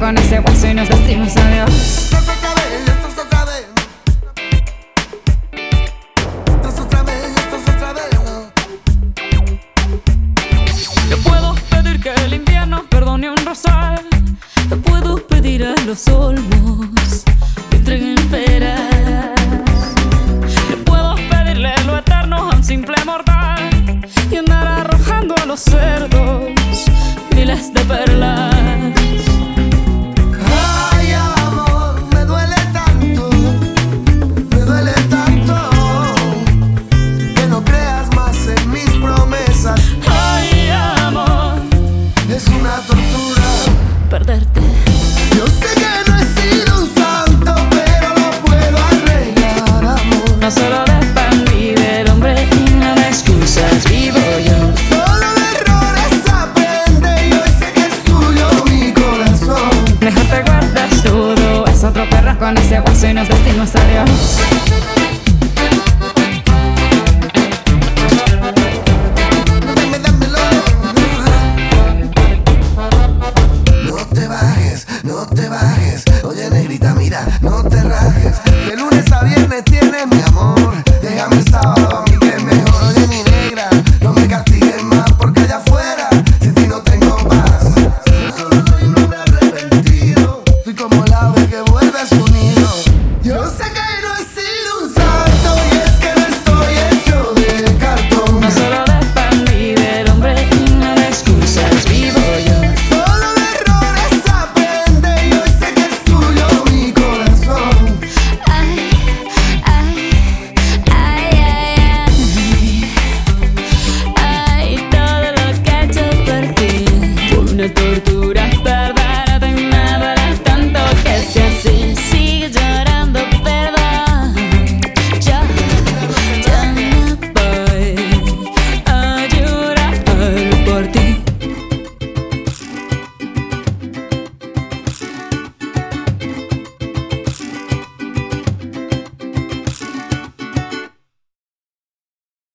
con ese hueso y nos decimos adiós. Te puedo pedir que el invierno perdone un rosal. Te puedo pedir a los olmos que entreguen peras. Te puedo pedirle lo eterno a un simple mortal y andar arrojando a los cerdos miles de perlas. Ay, amor, me duele tanto que no creas más en mis promesas. Ay, amor, Es una tortura perderte. Yo sé que no he sido un santo, pero lo puedo arreglar, amor. No solo de pan vive el hombre y no de excusas vivo yo. Solo de errores aprende y hoy sé que es tuyo mi corazón. Mejor te guardas todo, es otro perro con ese hueso y nos decimos adiós.